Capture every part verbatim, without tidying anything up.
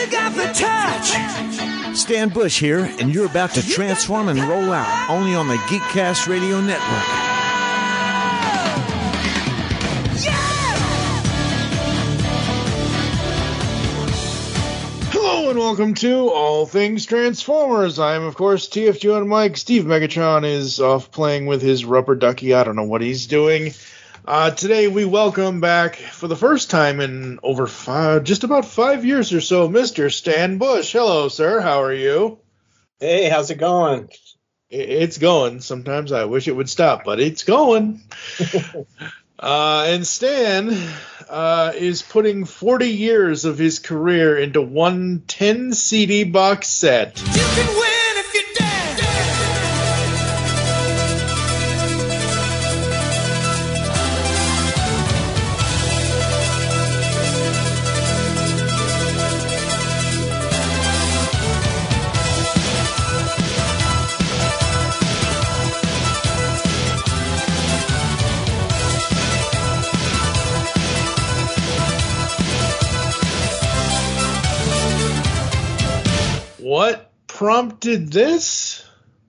got the touch. Stan Bush here, and you're about to transform and roll out only on the Geekcast Radio Network. Hello and welcome to All Things Transformers. I am, of course, T F G and Mike. Steve Megatron is off playing with his rubber ducky. I don't know what he's doing. Uh, today we welcome back, for the first time in over five, just about five years or so, Mister Stan Bush. Hello, sir. How are you? Hey, how's it going? It's going. Sometimes I wish it would stop, but it's going. uh, and Stan uh, is putting forty years of his career into one ten C D box set. You can win if you dare. What prompted this?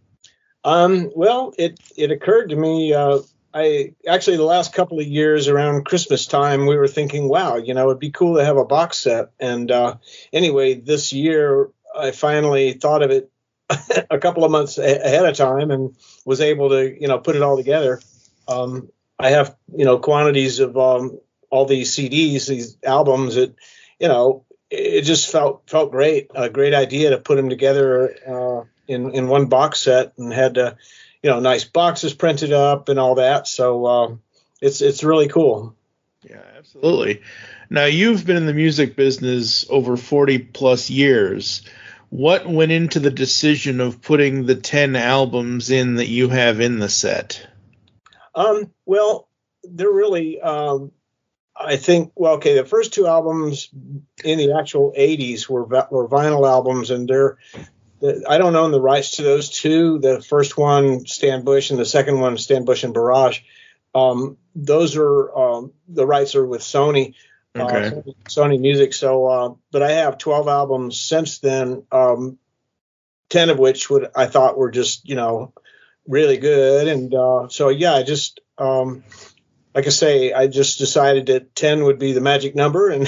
Um, well, it, it occurred to me, uh, I actually the last couple of years around Christmas time, we were thinking, wow, you know, it'd be cool to have a box set. And uh, anyway, this year I finally thought of it a couple of months a- ahead of time and was able to, you know, put it all together. Um, I have, you know, quantities of um, all these C Ds, these albums that, you know, it just felt felt great, a great idea to put them together uh, in in one box set, and had to, you know, nice boxes printed up and all that. So uh, it's it's really cool. Yeah, absolutely. Now you've been in the music business over forty plus years. What went into the decision of putting the ten albums in that you have in the set? Um, well, they're really. Um, I think, well, okay, the first two albums in the actual eighties were were vinyl albums, and they're, I don't own the rights to those two. The first one, Stan Bush, and the second one, Stan Bush and Barrage. Um, those are, um, the rights are with Sony, okay. uh, Sony Music. So, uh, but I have twelve albums since then, um, ten of which would I thought were just, you know, really good. And uh, so, yeah, I just, um, like I say, I just decided that ten would be the magic number, and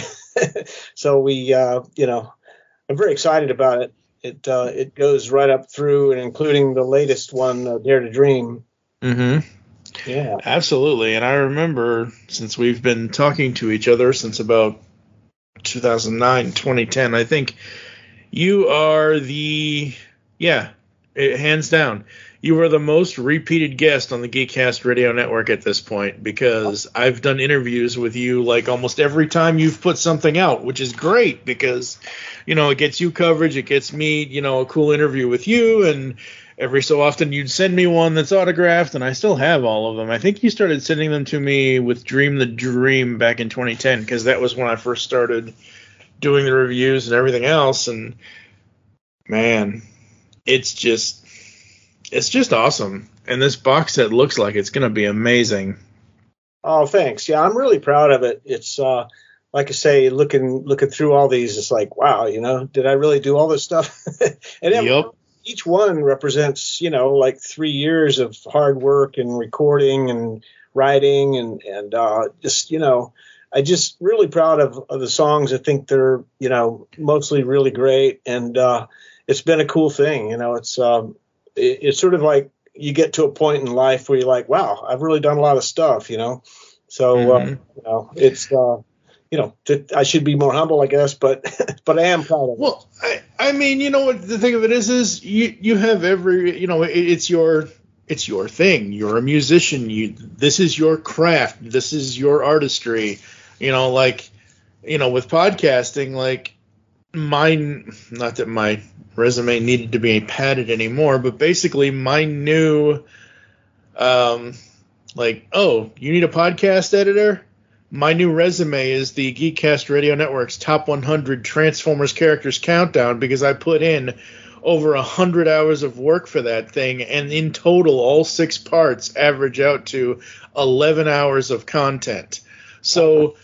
so we, uh, you know, I'm very excited about it. It uh, it goes right up through and including the latest one, uh, Dare to Dream. Mm-hmm. Yeah, absolutely. And I remember, since we've been talking to each other since about two thousand nine, twenty ten, I think you are the, yeah, it, hands down. You are the most repeated guest on the Geekcast Radio Network at this point, because I've done interviews with you like almost every time you've put something out, which is great because, you know, it gets you coverage, it gets me, you know, a cool interview with you, and every so often you'd send me one that's autographed, and I still have all of them. I think you started sending them to me with Dream the Dream back in twenty ten, because that was when I first started doing the reviews and everything else, and man, it's just... It's just awesome, and this box set looks like it's going to be amazing. Oh, thanks. Yeah, I'm really proud of it. It's uh, like I say, looking looking through all these, it's like, wow, you know, did I really do all this stuff? And every, yep. Each one represents, you know, like three years of hard work and recording and writing, and and uh, just, you know, I just really proud of, of the songs. I think they're, you know, mostly really great, and uh, it's been a cool thing. You know, it's um, it's sort of like you get to a point in life where you're like, wow, I've really done a lot of stuff, you know? So, mm-hmm. uh, you know, it's, uh, you know, th- I should be more humble, I guess, but, but I am proud of it. Well, I, I mean, you know what the thing of it is, is you, you have every, you know, it, it's your, it's your thing. You're a musician. You, this is your craft. This is your artistry, you know, like, you know, with podcasting, like, mine, not that my resume needed to be padded anymore, but basically my new, um, like, oh, you need a podcast editor? My new resume is the Geekcast Radio Network's top one hundred Transformers characters countdown, because I put in over one hundred hours of work for that thing, and in total, all six parts average out to eleven hours of content. So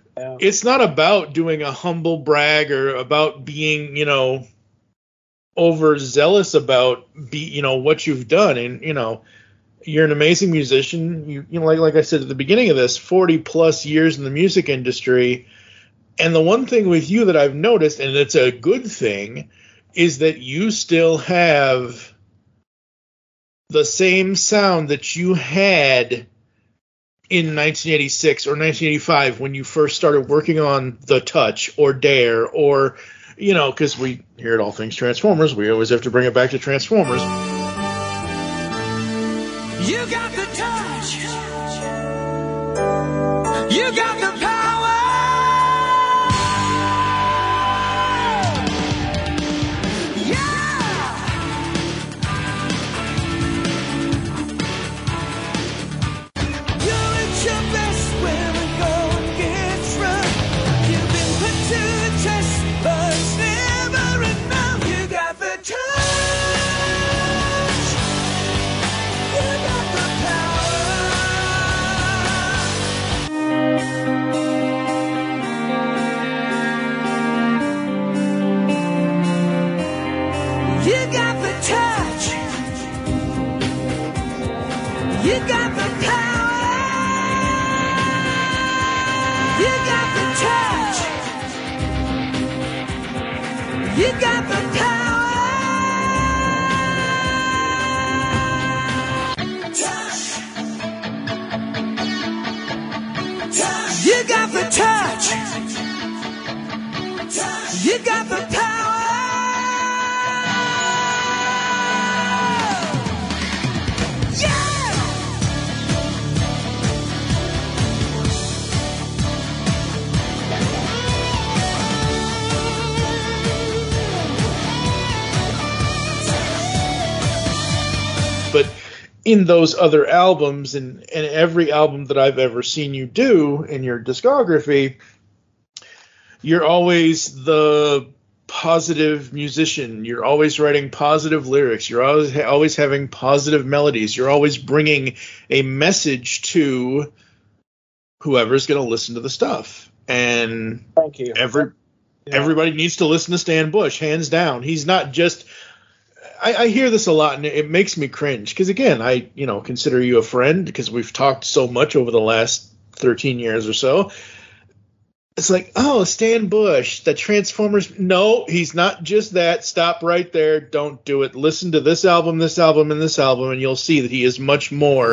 Yeah. It's not about doing a humble brag or about being, you know, overzealous about be, you know, what you've done. And, you know, you're an amazing musician. You, you know, like, like I said at the beginning of this, forty plus years in the music industry. And the one thing with you that I've noticed, and it's a good thing, is that you still have the same sound that you had in nineteen eighty-six or nineteen eighty-five when you first started working on The Touch or Dare, or, you know, because we here at All Things Transformers, we always have to bring it back to Transformers. You got the touch. You got the power. You got the power. You got the touch. You got the power. Touch. Touch. You got the touch. Touch. You got the power. But in those other albums and, and every album that I've ever seen you do in your discography, you're always the positive musician. You're always writing positive lyrics. You're always always having positive melodies. You're always bringing a message to whoever's going to listen to the stuff. And thank you. Every, yeah. Everybody needs to listen to Stan Bush, hands down. He's not just... I, I hear this a lot, and it makes me cringe. Because, again, I you know consider you a friend because we've talked so much over the last thirteen years or so. It's like, oh, Stan Bush, the Transformers. No, he's not just that. Stop right there. Don't do it. Listen to this album, this album, and this album, and you'll see that he is much more.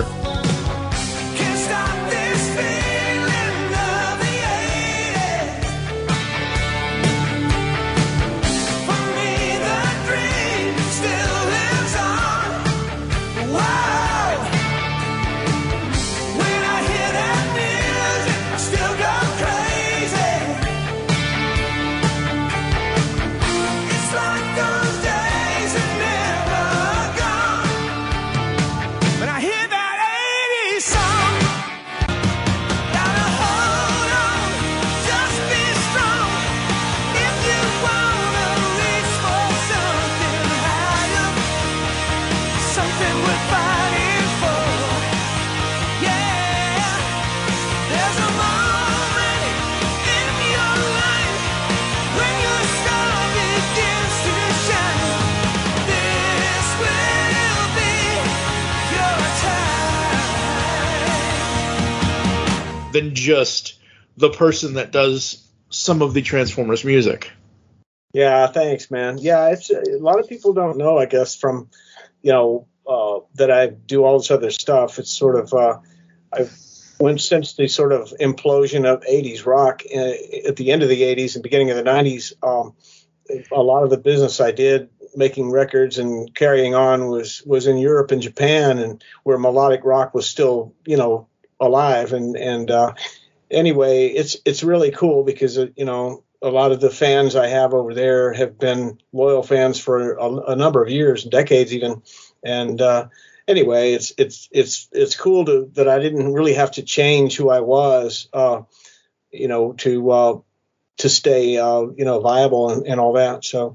Than just the person that does some of the Transformers music. Yeah, thanks, man. Yeah, it's a lot of people don't know, I guess, from you know uh, that I do all this other stuff. It's sort of uh, I've went since the sort of implosion of eighties rock uh, at the end of the eighties and beginning of the nineties. Um, a lot of the business I did, making records and carrying on, was was in Europe and Japan, and where melodic rock was still, you know. alive and and uh anyway it's it's really cool because uh, you know a lot of the fans I have over there have been loyal fans for a, a number of years, decades even, and uh anyway it's it's it's it's cool to that I didn't really have to change who I was uh you know to uh to stay uh you know viable and, and all that. So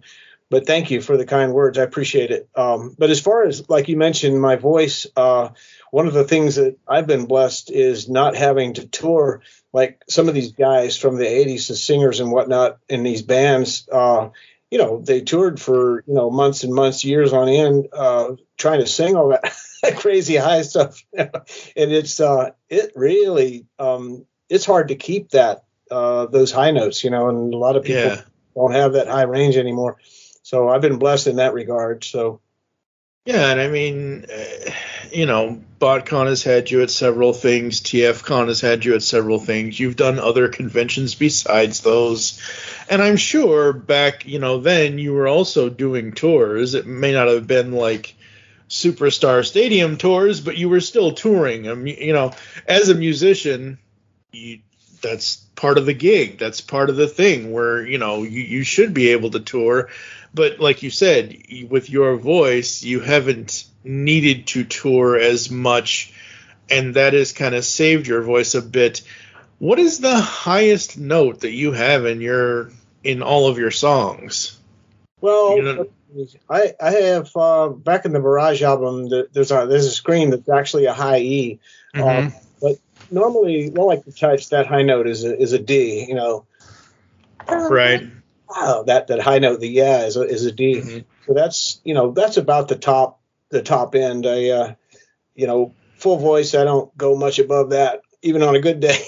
but thank you for the kind words. I appreciate it. Um, but as far as, like you mentioned, my voice, uh, one of the things that I've been blessed is not having to tour like some of these guys from the eighties, the singers and whatnot in these bands. Uh, you know, they toured for, you know, months and months, years on end, uh, trying to sing all that crazy high stuff. And it's, uh, it really, um, it's hard to keep that, uh, those high notes, you know, and a lot of people Yeah. don't have that high range anymore. So I've been blessed in that regard. So. Yeah, and I mean, uh, you know, BotCon has had you at several things. TFCon has had you at several things. You've done other conventions besides those. And I'm sure back, you know, then you were also doing tours. It may not have been like superstar stadium tours, but you were still touring. I mean, you know, as a musician, you, that's part of the gig. That's part of the thing where, you know, you, you should be able to tour. But like you said, with your voice, you haven't needed to tour as much, and that has kind of saved your voice a bit. What is the highest note that you have in your in all of your songs? Well, You know- I I have uh, back in the Barrage album. There's a there's a screen that's actually a high E, Mhm. uh, but normally, well, like the touch, that high note is a, is a D. You know, Right. wow, that that high note, the yeah, is a, is a D. Mhm. So that's, you know, that's about the top the top end. I uh, you know, full voice, I don't go much above that, even on a good day.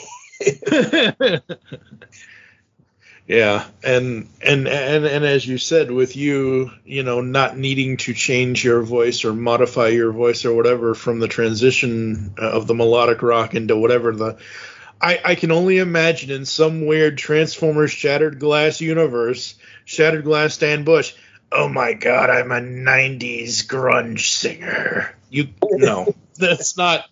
Yeah, and, and and and as you said, with you, you know, not needing to change your voice or modify your voice or whatever from the transition of the melodic rock into whatever the, I, I can only imagine in some weird Transformers Shattered Glass universe, Shattered Glass Stan Bush. Oh my God, I'm a nineties grunge singer. You no, that's not.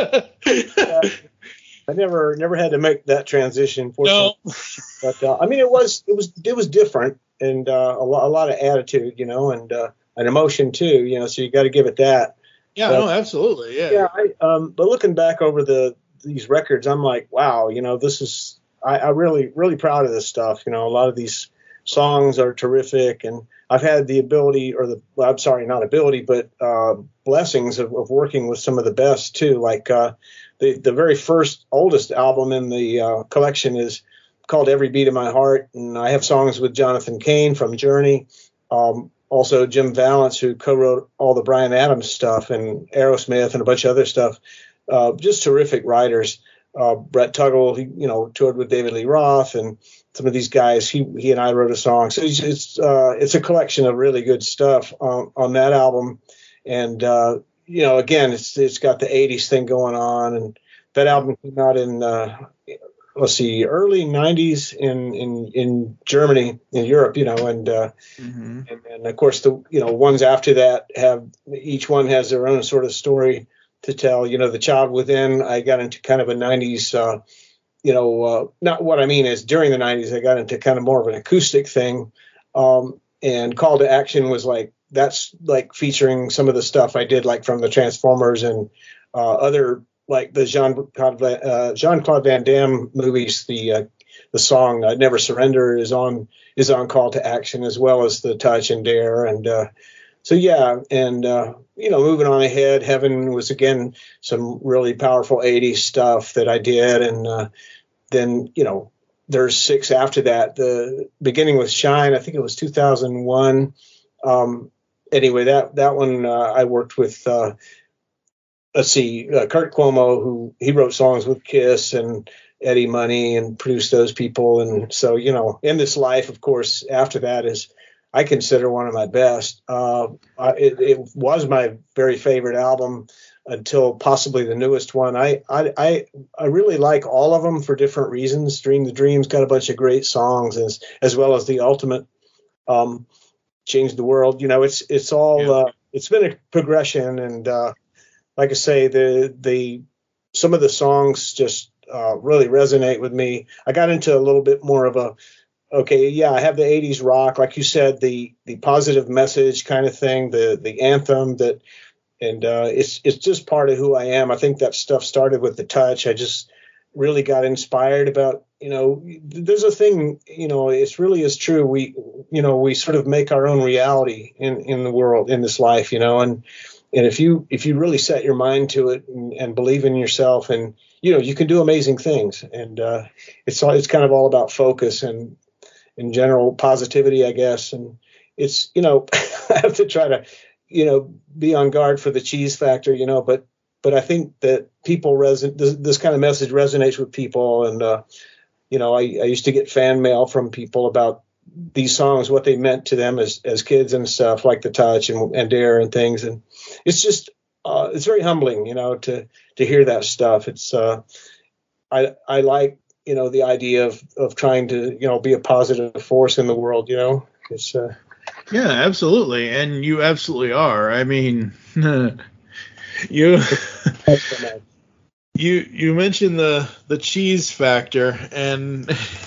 I never never had to make that transition. No. Fortunately. But uh, I mean, it was it was it was different, and uh, a lot a lot of attitude, you know, and uh, an emotion too, you know. So you got to give it that. Yeah, But- no, absolutely, yeah. Yeah. I, um, but looking back over the these records, I'm like, wow, you know, this is I, I really really proud of this stuff. You know, a lot of these songs are terrific, and I've had the ability, or the well, I'm sorry, not ability, but uh, blessings of, of working with some of the best too. Like uh, the the very first oldest album in the uh, collection is called Every Beat of My Heart, and I have songs with Jonathan Cain from Journey, um, also Jim Vallance, who co-wrote all the Bryan Adams stuff, and Aerosmith and a bunch of other stuff. Uh, just terrific writers. Uh, Brett Tuggle, he, you know, toured with David Lee Roth, and some of these guys. He he and I wrote a song, so it's it's, uh, it's a collection of really good stuff on, on that album. And uh, you know, again, it's it's got the eighties thing going on, and that album came out in uh, let's see, early nineties in in in Germany, in Europe, you know, and uh, Mm-hmm. and, and of course the you know ones after that have each one has their own sort of story to tell. You know, The Child Within, I got into kind of a nineties. Uh, you know, uh, not what I mean is during the nineties, I got into kind of more of an acoustic thing. Um, and Call to Action was like, that's like featuring some of the stuff I did, like from the Transformers and uh, other, like the Jean-Claude uh, Jean-Claude Van Damme movies. The uh, the song uh, Never Surrender is on is on Call to Action, as well as the Touch and Dare. And uh, so, yeah. And, uh, you know, moving on ahead, Heaven was, again, some really powerful eighties stuff that I did. And uh, then, you know, there's six after that. The beginning with Shine, I think it was two thousand one. Um, anyway, that that one uh, I worked with, uh, let's see, uh, Kurt Cuomo, who he wrote songs with Kiss and Eddie Money and produced those people. And so, you know, In This Life, of course, after that is, I consider one of my best. Uh, I, it, it was my very favorite album until possibly the newest one. I, I I I really like all of them for different reasons. Dream the Dream's got a bunch of great songs, as as well as The Ultimate, um, Change the World. You know, it's it's all Yeah. uh, it's been a progression, and uh, like I say, the the some of the songs just uh, really resonate with me. I got into a little bit more of a okay, yeah, I have the eighties rock, like you said, the the positive message kind of thing, the the anthem that, and uh, it's it's just part of who I am. I think that stuff started with The Touch. I just really got inspired about you know, there's a thing, you know, it's really is true. We, you know, we sort of make our own reality in, in the world, in this life, you know, and, and if you, if you really set your mind to it and, and believe in yourself, and, you know, you can do amazing things. And, uh, it's all, it's kind of all about focus and, in general, positivity, I guess. And it's, you know, I have to try to, you know, be on guard for the cheese factor, you know, but, but I think that people reson this, this kind of message resonates with people. And, uh, you know, I, I used to get fan mail from people about these songs, what they meant to them as, as kids and stuff, like The Touch and, and Dare and things. And it's just, uh, it's very humbling, you know, to, to hear that stuff. It's, uh, I, I like, you know, the idea of, of trying to, you know, be a positive force in the world, you know, it's, uh, yeah, absolutely. And you absolutely are. I mean, you, you, you mentioned the, the cheese factor, and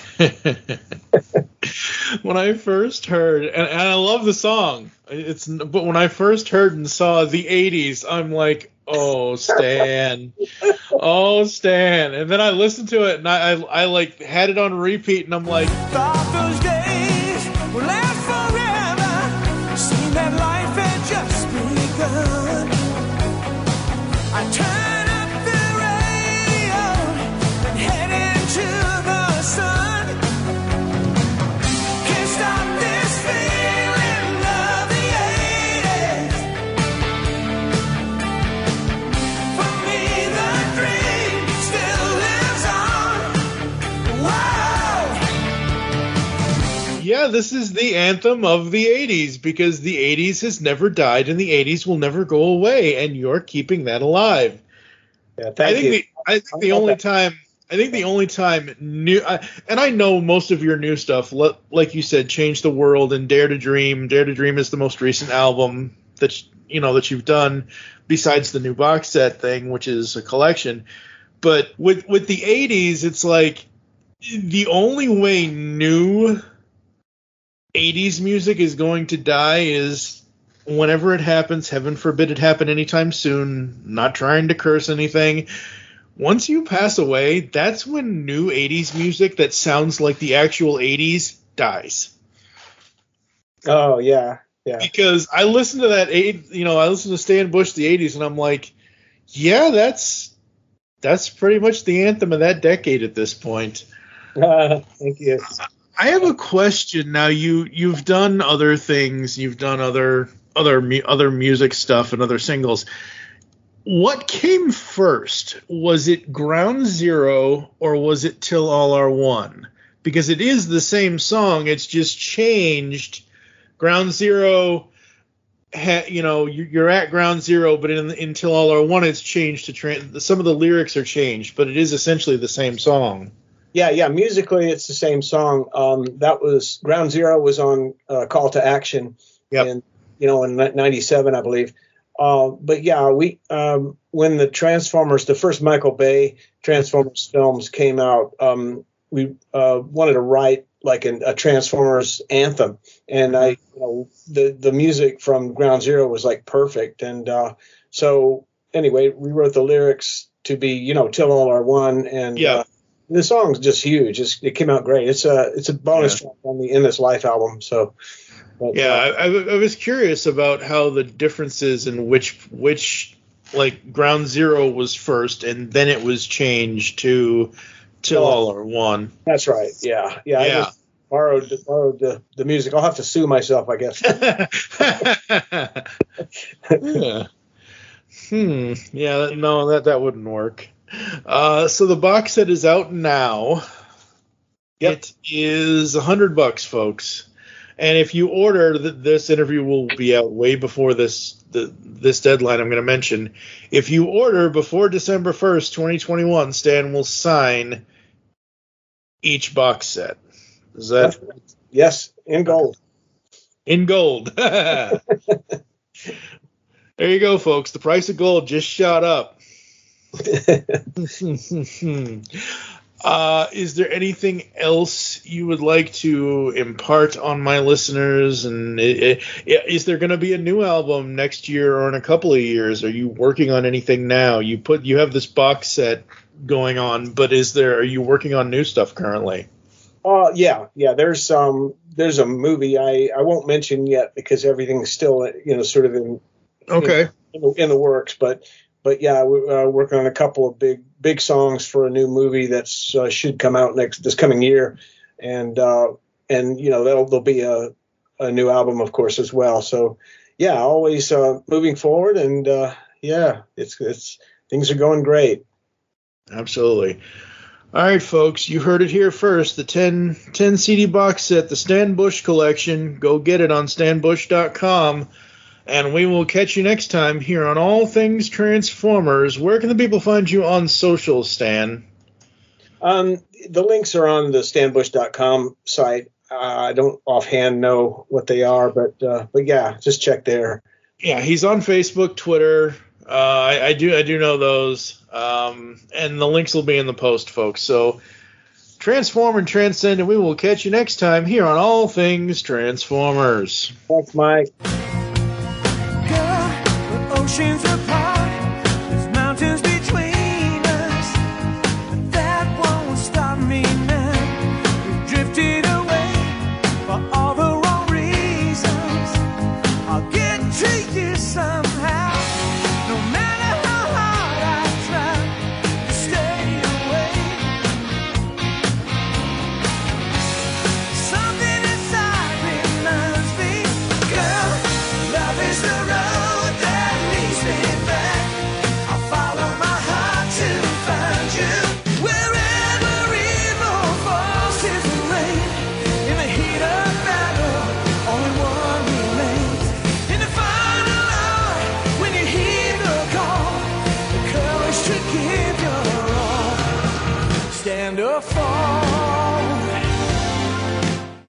when I first heard, and, and I love the song, it's, but when I first heard and saw the eighties, I'm like, oh, Stan. Oh, Stan. And then I listened to it, and I, I, I like had it on repeat, and I'm like, thought those days would last forever. Seemed that life had just begun. I turn up the radio and head into the sun. Can't stop this feeling of the eighties. For me, the dream still lives on. Wow. yeah, this is the anthem of the eighties, because the eighties has never died, and the eighties will never go away, and you're keeping that alive. yeah, I thank think you. the I think the only time I think the only time new I, and I know most of your new stuff, le, like you said, Change the World and Dare to Dream. Dare to Dream is the most recent album that you know that you've done, besides the new box set thing, which is a collection. But with with the eighties, it's like the only way new eighties music is going to die is whenever it happens. Heaven forbid it happen anytime soon. Not trying to curse anything. Once you pass away, that's when new eighties music that sounds like the actual eighties dies. Oh, yeah, yeah. Because I listen to that, eight, you know, I listen to Stan Bush, the eighties, and I'm like, yeah, that's that's pretty much the anthem of that decade at this point. Uh, thank you. I have a question now. You you've done other things. You've done other other mu- other music stuff and other singles. What came first? Was it Ground Zero or was it Till All Are One? Because it is the same song. It's just changed. Ground Zero, ha, you know, you're at Ground Zero, but in, in Till All Are One, it's changed to tra- some of the lyrics are changed, but it is essentially the same song. Yeah, yeah. Musically, it's the same song. Um, that was Ground Zero was on uh, Call to Action, Yep. in you know in ninety-seven, I believe. Uh, but yeah, we um, when the Transformers, the first Michael Bay Transformers films came out, um, we uh, wanted to write like an, a Transformers anthem, and I, you know, the the music from Ground Zero was like perfect, and uh, so anyway, we wrote the lyrics to be, you know, Till All Are One, and Yeah. uh, the song's just huge. It's, it came out great. It's a it's a bonus Yeah. track on the In This Life album. So but, Yeah, uh, I, I, I was curious about how the differences in which which like Ground Zero was first, and then it was changed to Till Oh. All Are One. that's right. Yeah, yeah. I Yeah. just borrowed borrowed the, the music. I'll have to sue myself, I guess. yeah. Hmm. Yeah. that- No, that that wouldn't work. Uh, so the box set is out now. Yep. It is a hundred bucks, folks. And if you order, th- this interview will be out way before this the, this deadline I'm going to mention. If you order before December first, twenty twenty-one, Stan will sign each box set. Is that Yes, in gold. in gold? There you go, folks. The price of gold just shot up. uh, is there anything else you would like to impart on my listeners? And i- i- is there going to be a new album next year or in a couple of years? Are you working on anything now? You put you have this box set going on, but is there? Are you working on new stuff currently? Uh, yeah, yeah. There's um, there's a movie I, I won't mention yet because everything's still you know sort of in Okay. in, the, in the works. But but yeah, we're uh, working on a couple of big big songs for a new movie that's uh, should come out next this coming year, and uh, and you know there'll there'll be a a new album of course as well. So yeah, always uh, moving forward, and uh, yeah, it's it's things are going great. Absolutely. All right, folks, you heard it here first. The ten, ten C D box set, the Stan Bush collection. Go get it on stan bush dot com. And we will catch you next time here on All Things Transformers. Where can the people find you on social, Stan? Um, the links are on the stan bush dot com site. Uh, I don't offhand know what they are, but uh, but yeah, just check there. Yeah, he's on Facebook, Twitter. Uh, I, I do I do know those. Um, and the links will be in the post, folks. So transform and transcend, and we will catch you next time here on All Things Transformers. Thanks, Mike. Girl, we're oceans apart. There's mountains between us, but that won't stop me now. We've drifted away for all the wrong reasons. I'll get to you somehow. No matter how hard I try to stay away, something inside reminds me, girl, love is the road that leads me back. I'll follow my heart to find you. Wherever evil falls to the rain, in the heat of battle, only one remains. In the final hour, when you hear the call, the courage to give your all. Stand up for